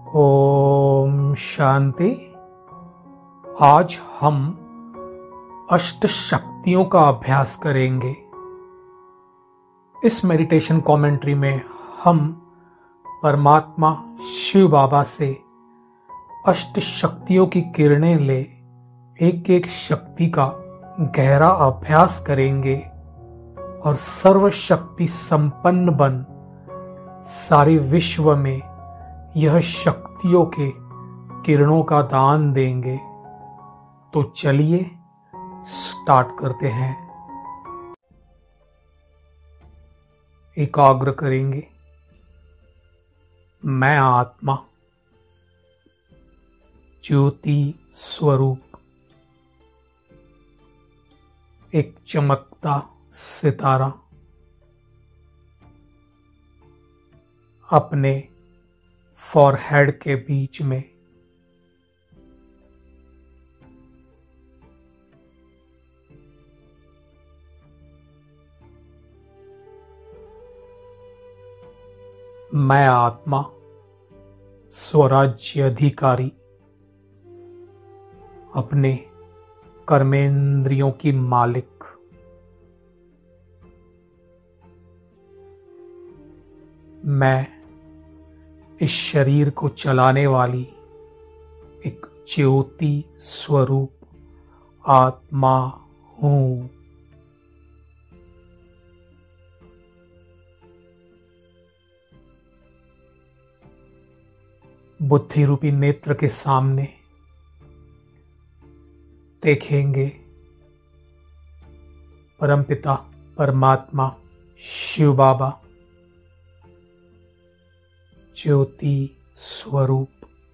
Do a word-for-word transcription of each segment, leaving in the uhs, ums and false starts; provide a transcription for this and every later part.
ओम शांति। आज हम अष्ट शक्तियों का अभ्यास करेंगे। इस मेडिटेशन कमेंट्री में हम परमात्मा शिव बाबा से अष्ट शक्तियों की किरणें ले एक एक शक्ति का गहरा अभ्यास करेंगे और सर्व शक्ति संपन्न बन सारे विश्व में यह शक्तियों के किरणों का दान देंगे। तो चलिए स्टार्ट करते हैं। एकाग्र करेंगे। मैं आत्मा ज्योति स्वरूप एक चमकता सितारा अपने फॉरहेड के बीच में मैं आत्मा स्वराज्य अधिकारी अपने कर्मेंद्रियों की मालिक मैं इस शरीर को चलाने वाली एक ज्योति स्वरूप आत्मा हूं। बुद्धि रूपी नेत्र के सामने देखेंगे परमपिता परमात्मा शिव बाबा ज्योति स्वरूप।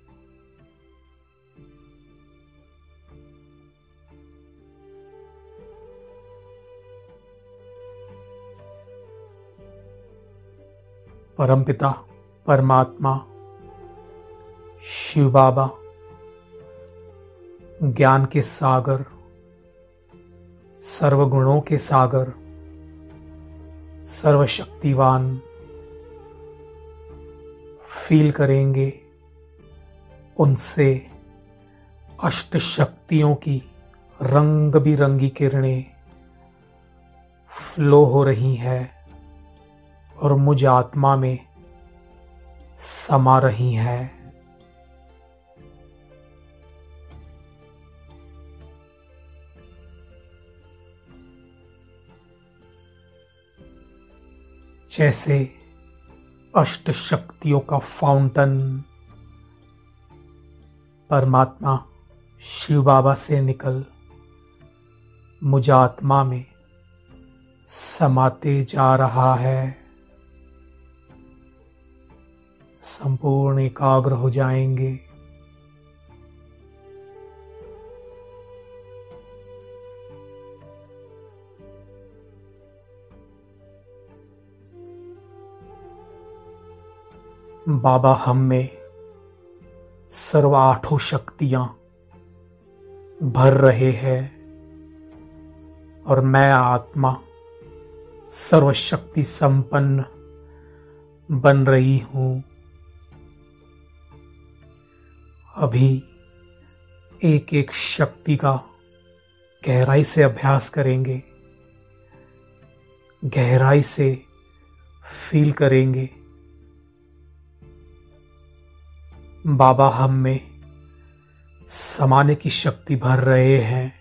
परमपिता परमात्मा शिव बाबा ज्ञान के सागर, सर्वगुणों के सागर, सर्वशक्तिवान फील करेंगे उनसे अष्ट शक्तियों की रंग बिरंगी किरणें फ्लो हो रही है और मुझ आत्मा में समा रही है। जैसे अष्ट शक्तियों का फाउंटेन परमात्मा शिव बाबा से निकल मुझ आत्मा में समाते जा रहा है। संपूर्ण एकाग्र हो जाएंगे। बाबा हम में सर्व आठों शक्तियां भर रहे हैं और मैं आत्मा सर्वशक्ति संपन्न बन रही हूं। अभी एक एक शक्ति का गहराई से अभ्यास करेंगे, गहराई से फील करेंगे। बाबा हम में समाने की शक्ति भर रहे हैं।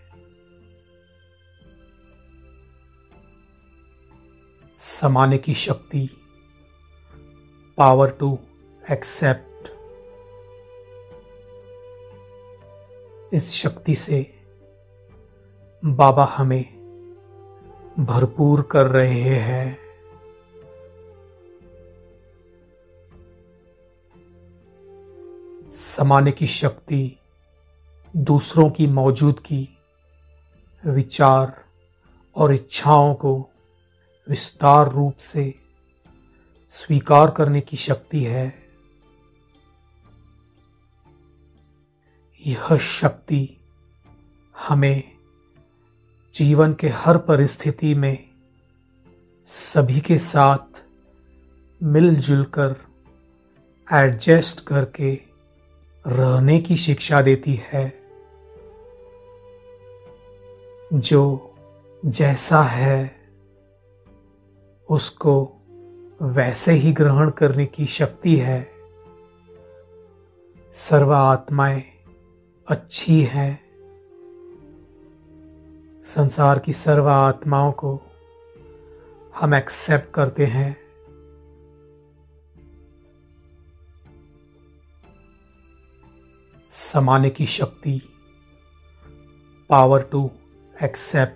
समाने की शक्ति, पावर टू एक्सेप्ट। इस शक्ति से बाबा हमें भरपूर कर रहे हैं। समाने की शक्ति दूसरों की मौजूदगी, विचार और इच्छाओं को विस्तार रूप से स्वीकार करने की शक्ति है। यह शक्ति हमें जीवन के हर परिस्थिति में सभी के साथ मिलजुल कर एडजस्ट करके रहने की शिक्षा देती है, जो जैसा है उसको वैसे ही ग्रहण करने की शक्ति है। सर्व आत्माएं अच्छी हैं। संसार की सर्व आत्माओं को हम एक्सेप्ट करते हैं। समाने की शक्ति, पावर टू एक्सेप्ट।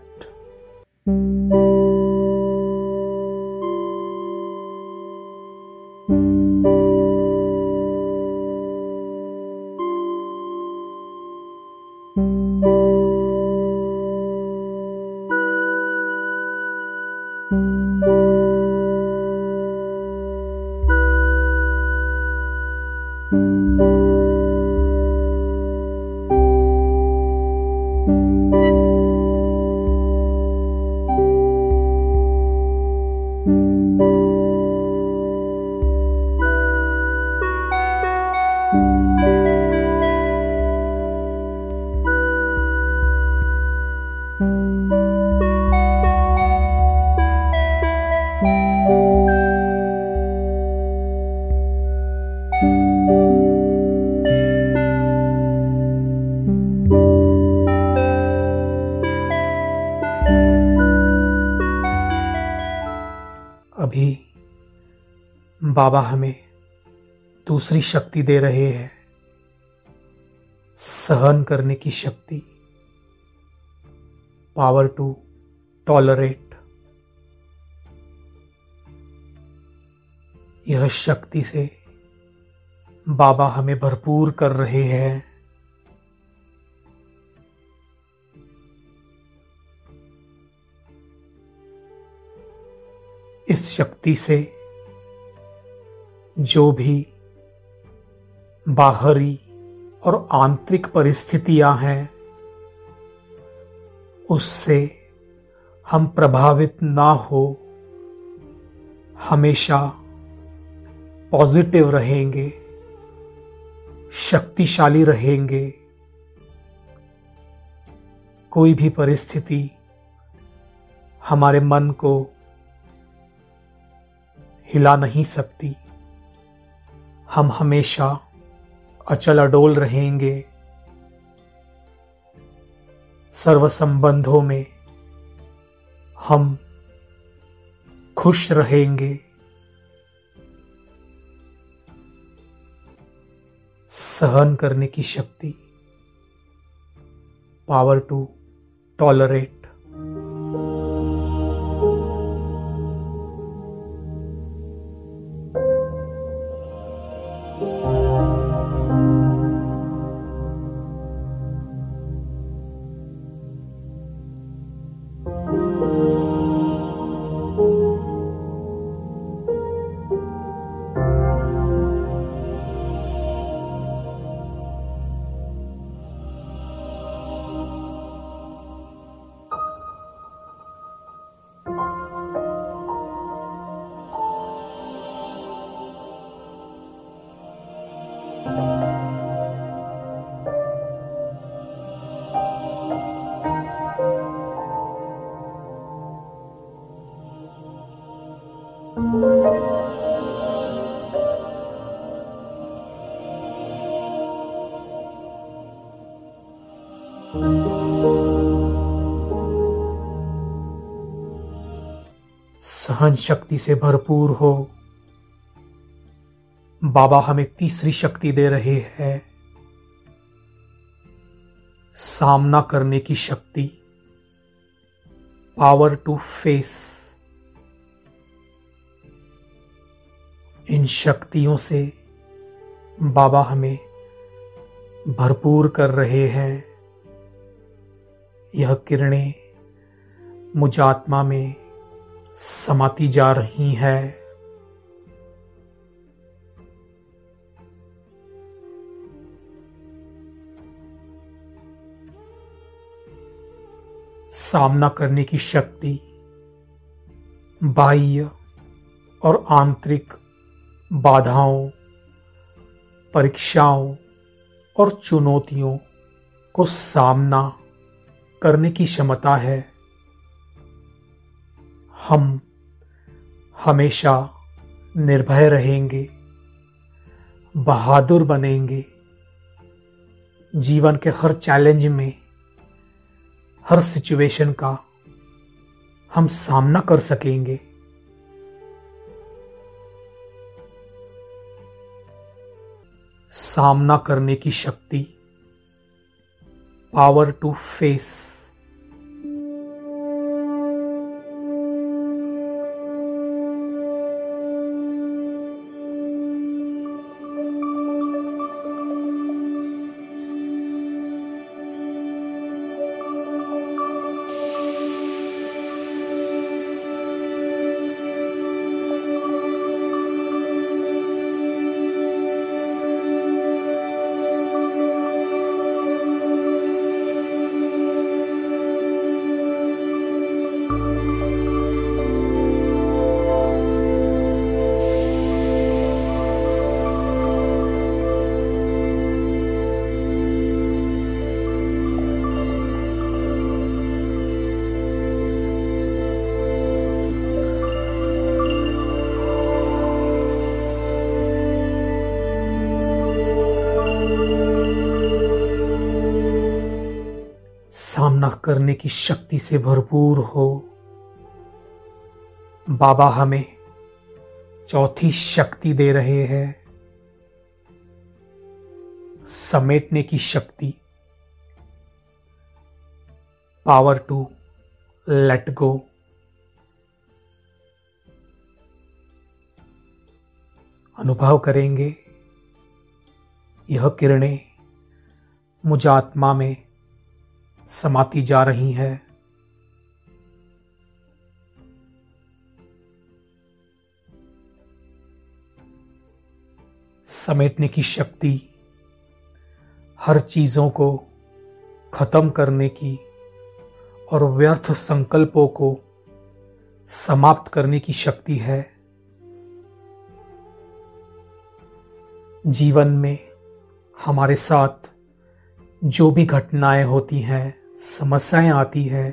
अभी बाबा हमें दूसरी शक्ति दे रहे हैं, सहन करने की शक्ति, पावर टू टॉलरेट। यह शक्ति से बाबा हमें भरपूर कर रहे हैं। इस शक्ति से जो भी बाहरी और आंतरिक परिस्थितियां हैं, उससे हम प्रभावित ना हो, हमेशा पॉजिटिव रहेंगे, शक्तिशाली रहेंगे। कोई भी परिस्थिति हमारे मन को हिला नहीं सकती। हम हमेशा अचल अडोल रहेंगे। सर्व संबंधों में हम खुश रहेंगे। सहन करने की शक्ति, पावर टू टॉलरेट। सहन शक्ति से भरपूर हो। बाबा हमें तीसरी शक्ति दे रहे हैं, सामना करने की शक्ति, पावर टू फेस। इन शक्तियों से बाबा हमें भरपूर कर रहे हैं। यह किरणें मुझ आत्मा में समाती जा रही है। सामना करने की शक्ति बाह्य और आंतरिक बाधाओं, परीक्षाओं और चुनौतियों को सामना करने की क्षमता है। हम हमेशा निर्भय रहेंगे, बहादुर बनेंगे, जीवन के हर चैलेंज में, हर सिचुएशन का हम सामना कर सकेंगे। सामना करने की शक्ति, पावर टू फेस। सामना करने की शक्ति से भरपूर हो। बाबा हमें चौथी शक्ति दे रहे हैं, समेटने की शक्ति, पावर टू लेट गो। अनुभव करेंगे यह किरणें मुझ आत्मा में समाती जा रही है। समेटने की शक्ति, हर चीजों को खत्म करने की और व्यर्थ संकल्पों को समाप्त करने की शक्ति है। जीवन में हमारे साथ जो भी घटनाएं होती हैं, समस्याएं आती हैं,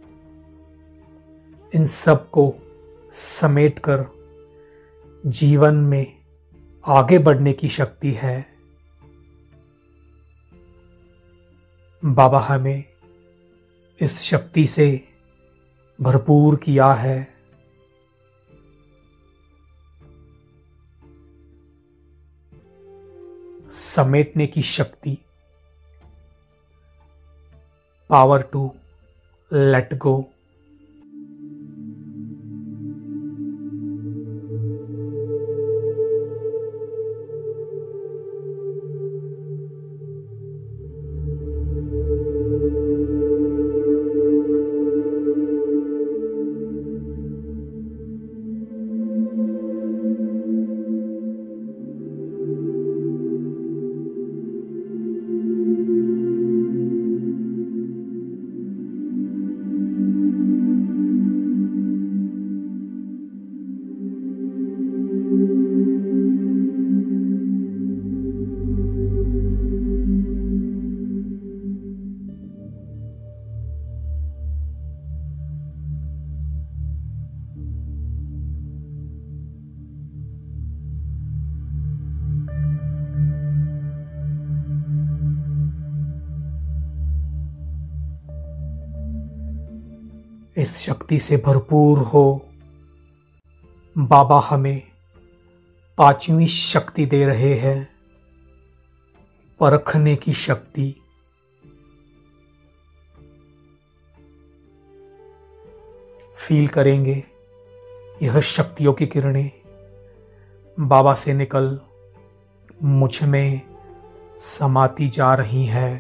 इन सब को समेटकर जीवन में आगे बढ़ने की शक्ति है। बाबा हमें इस शक्ति से भरपूर किया है। समेटने की शक्ति, पावर टू लेट गो। इस शक्ति से भरपूर हो। बाबा हमें पांचवी शक्ति दे रहे हैं, परखने की शक्ति। फील करेंगे यह शक्तियों की किरणें बाबा से निकल मुझ में समाती जा रही है।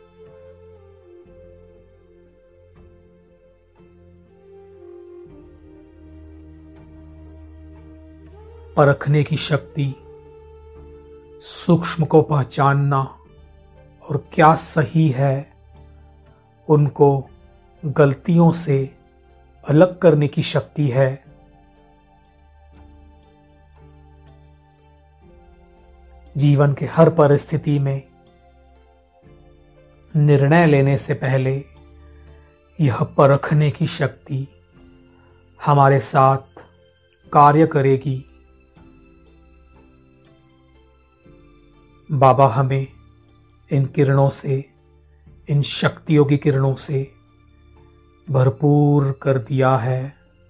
परखने की शक्ति, सूक्ष्म को पहचानना और क्या सही है उनको गलतियों से अलग करने की शक्ति है। जीवन के हर परिस्थिति में निर्णय लेने से पहले यह परखने की शक्ति हमारे साथ कार्य करेगी। बाबा हमें इन किरणों से, इन शक्तियों की किरणों से भरपूर कर दिया है।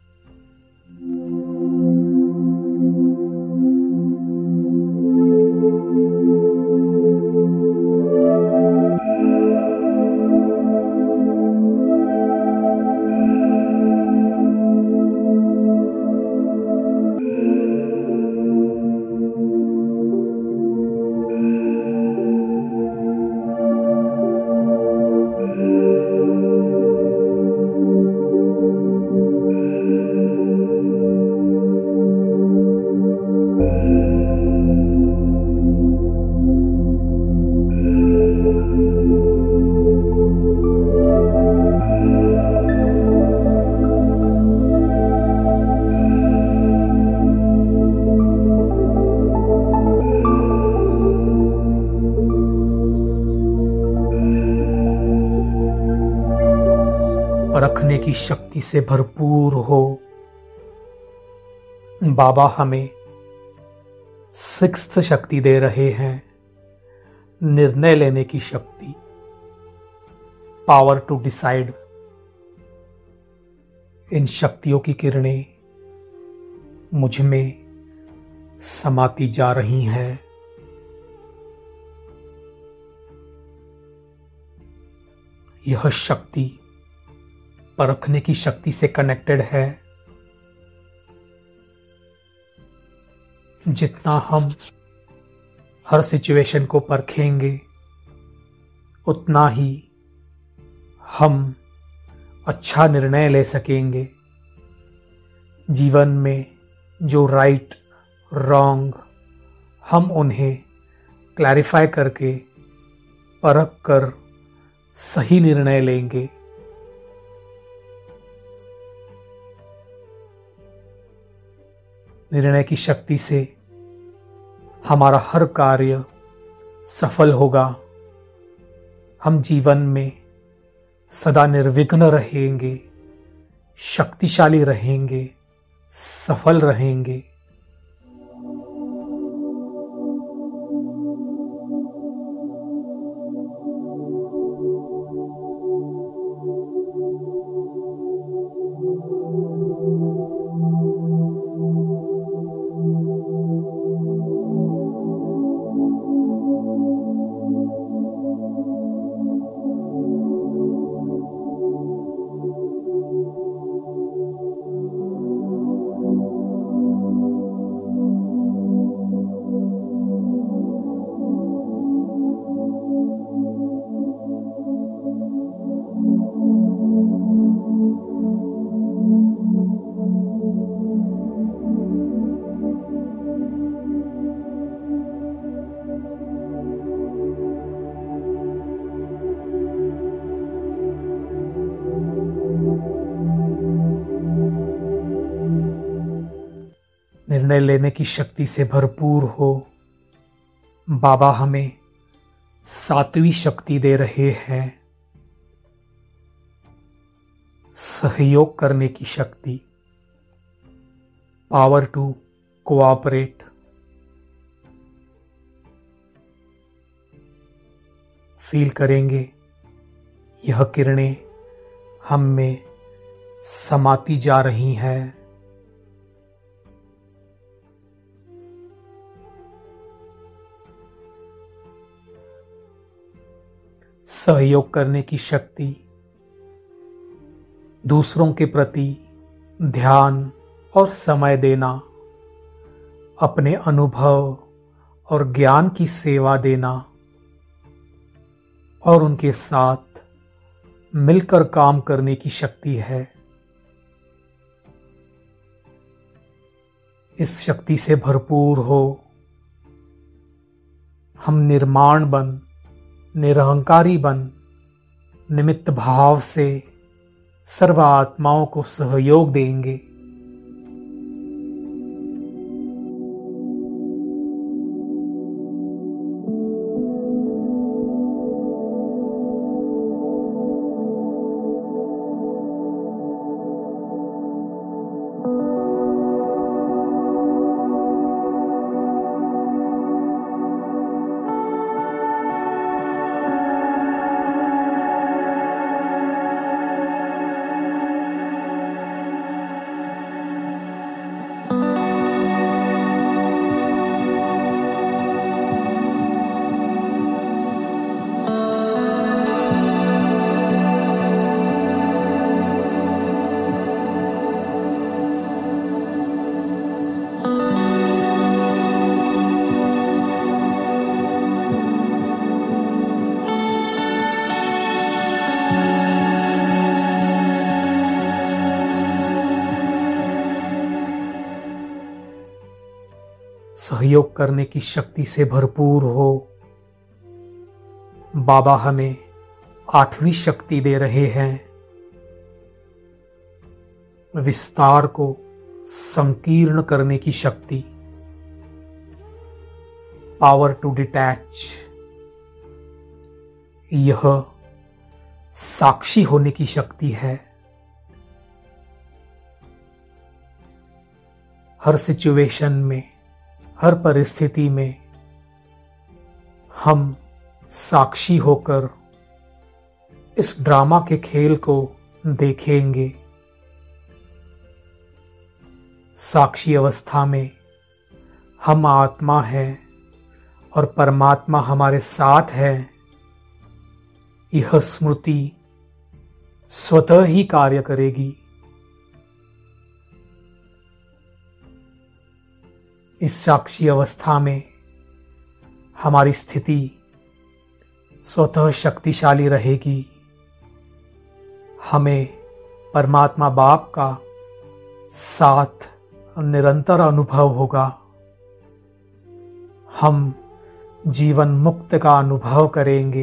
परखने की शक्ति से भरपूर हो। बाबा हमें सिक्स्थ शक्ति दे रहे हैं, निर्णय लेने की शक्ति, पावर टू डिसाइड। इन शक्तियों की किरणें मुझ में समाती जा रही हैं। यह शक्ति परखने की शक्ति से कनेक्टेड है। जितना हम हर सिचुएशन को परखेंगे, उतना ही हम अच्छा निर्णय ले सकेंगे। जीवन में जो राइट रॉन्ग, हम उन्हें क्लैरिफाई करके परख कर सही निर्णय लेंगे। निर्णय की शक्ति से हमारा हर कार्य सफल होगा। हम जीवन में सदा निर्विघ्न रहेंगे, शक्तिशाली रहेंगे, सफल रहेंगे। निर्णय लेने की शक्ति से भरपूर हो। बाबा हमें सातवीं शक्ति दे रहे हैं, सहयोग करने की शक्ति, पावर टू कोऑपरेट। फील करेंगे यह किरणें हम में समाती जा रही हैं। सहयोग करने की शक्ति, दूसरों के प्रति ध्यान और समय देना, अपने अनुभव और ज्ञान की सेवा देना और उनके साथ मिलकर काम करने की शक्ति है। इस शक्ति से भरपूर हो। हम निर्माण बन, निरहंकारी बन, निमित्त भाव से सर्व आत्माओं को सहयोग देंगे। सहयोग करने की शक्ति से भरपूर हो। बाबा हमें आठवीं शक्ति दे रहे हैं, विस्तार को संकीर्ण करने की शक्ति, पावर टू डिटैच। यह साक्षी होने की शक्ति है। हर सिचुएशन में, हर परिस्थिति में हम साक्षी होकर इस ड्रामा के खेल को देखेंगे। साक्षी अवस्था में हम आत्मा हैं और परमात्मा हमारे साथ है। यह स्मृति स्वतः ही कार्य करेगी। इस साक्षी अवस्था में हमारी स्थिति स्वतः शक्तिशाली रहेगी। हमें परमात्मा बाप का साथ निरंतर अनुभव होगा। हम जीवन मुक्त का अनुभव करेंगे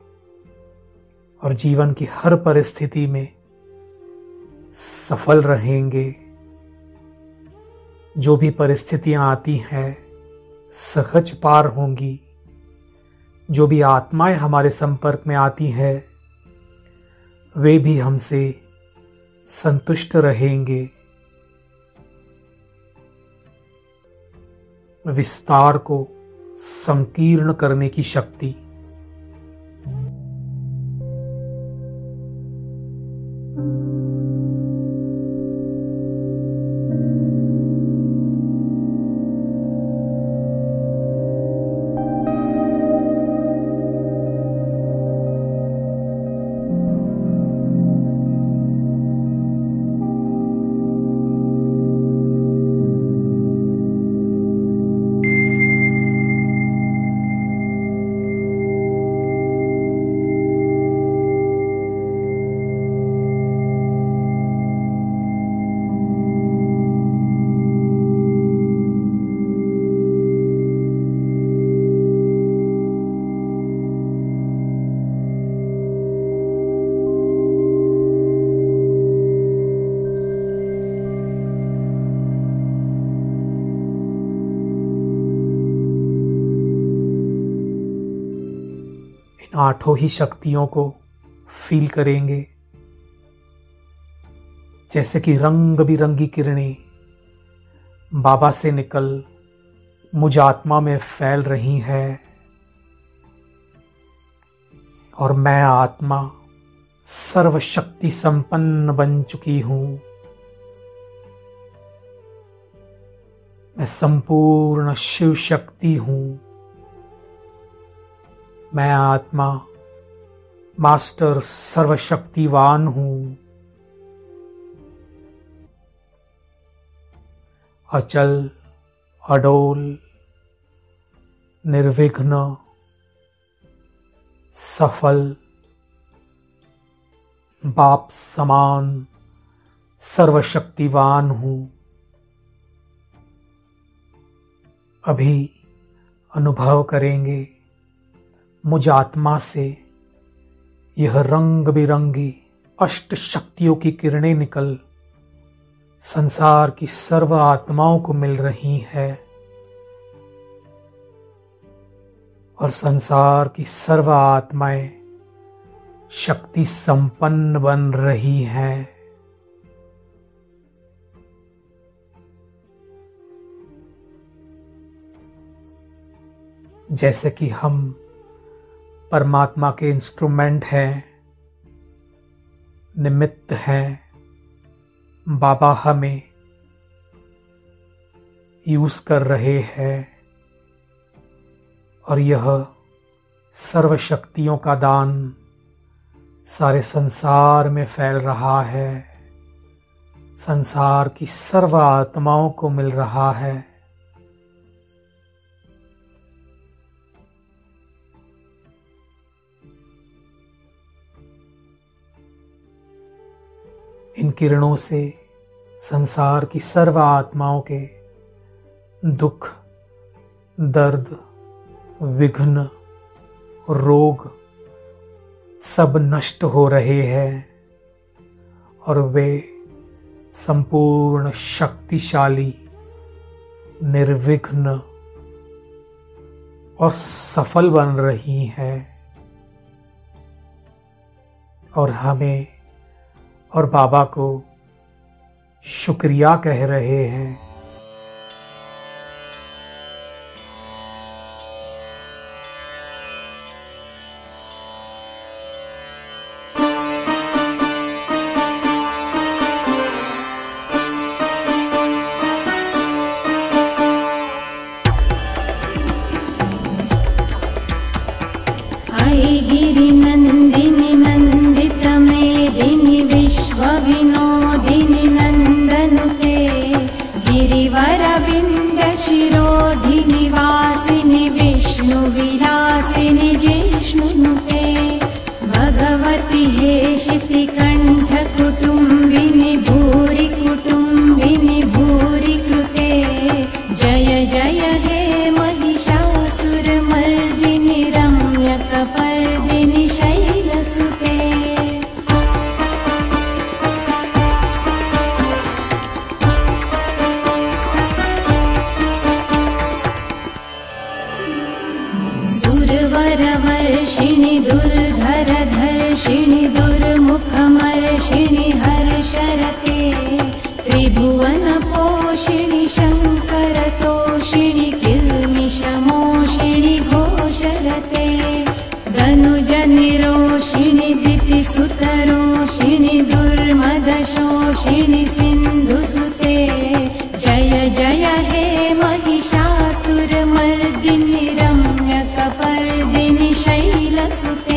और जीवन की हर परिस्थिति में सफल रहेंगे। जो भी परिस्थितियां आती हैं सहज पार होंगी। जो भी आत्माएं हमारे संपर्क में आती हैं वे भी हमसे संतुष्ट रहेंगे। विस्तार को संकीर्ण करने की शक्ति। आठों ही शक्तियों को फील करेंगे, जैसे कि रंग बिरंगी किरणें बाबा से निकल मुझ आत्मा में फैल रही है और मैं आत्मा सर्वशक्ति संपन्न बन चुकी हूं। मैं संपूर्ण शिव शक्ति हूं। मैं आत्मा मास्टर सर्वशक्तिवान हूं। अचल, अडोल, निर्विघ्न, सफल, बाप समान सर्वशक्तिवान हूं। अभी अनुभव करेंगे मुझ आत्मा से यह रंग बिरंगी अष्ट शक्तियों की किरणें निकल संसार की सर्व आत्माओं को मिल रही है और संसार की सर्व आत्माएं शक्ति संपन्न बन रही हैं। जैसे कि हम परमात्मा के इंस्ट्रूमेंट हैं, निमित्त हैं, बाबा हमें यूज कर रहे हैं और यह सर्व शक्तियों का दान सारे संसार में फैल रहा है, संसार की सर्व आत्माओं को मिल रहा है। इन किरणों से संसार की सर्व आत्माओं के दुख दर्द, विघ्न, रोग सब नष्ट हो रहे हैं और वे संपूर्ण शक्तिशाली, निर्विघ्न और सफल बन रही हैं और हमें और बाबा को शुक्रिया कह रहे हैं। गिरि नंदिनी नंदित मेदिनी विश्व विनोदिनी नंदनुते गिरिवर विंद शिरोधिनी वासिनी विष्णु विलासिनी जिष्णुनुते भगवती हेशिति कंठ कुटुंबिनी भूरि कुटुंबिनी भूरि कृते जय जय हे महिषासुर मर्दिनी रम्य कपर्दिनी शैलसुते सुरवर वर्षिणि दुर्धर धर्षिणि दुर्मुखमर्षिणि हर्षरते त्रिभुवन पोषिणि शंकर तोषिणि किल्मिषमोषिणि घोषरते धनुज निरोषिणि दितिसुतरोषिणि दुर्मदशोषिणि सिन्धुसुते जय जय हे महिषासुर मर्दिनि रम्य कपर्दिनि शैलसुते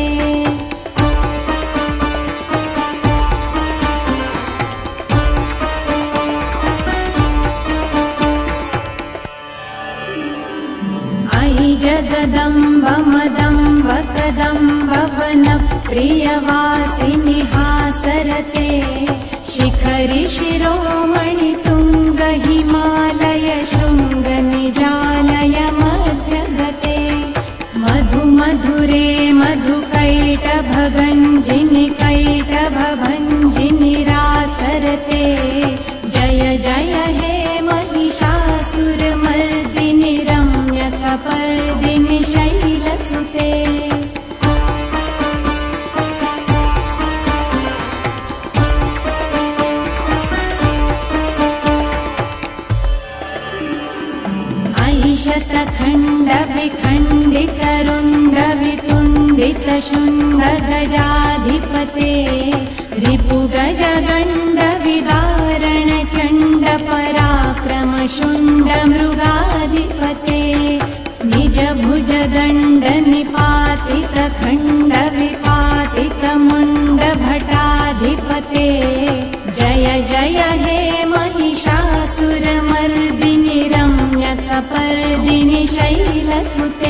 आई जगदम्ब मदम्ब कदम्ब वन प्रियवासिनि हासरते शिखरि शिरोमणि तुंग हिमालय शृंग निजालय मध्यगते मधु मधुरे मधु कैटभ गंजिनि कैटभ भंजिनि रासरते जय जय हे महिषासुर मर्दिनि रम्य कपर्दिनि शैलसुते शतखंड विखंडित रुंड वितुंडित शुंड गजाधिपते रिपु गज गंड विदारण चंड पराक्रम शुंड मृगाधिपते निज भुज दंड निपातित खंड विपातित मुंड भटाधिपते जय जय हे महिषासुर मर्दिनि रम्य कपर्दिनि शैलसुते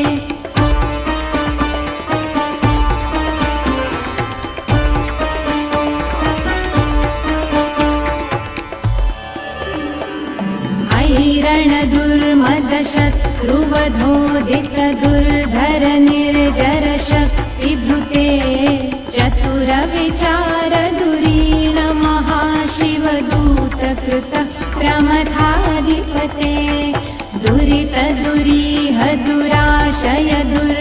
ऐरण दुर्मद शत्रुवधोदित दुर्धर निर्जर शक्तिभृते चतुर विचार दुरीण महाशिव दूत कृत प्रमथाधिपते दुरित दुरीह दुराशय दुर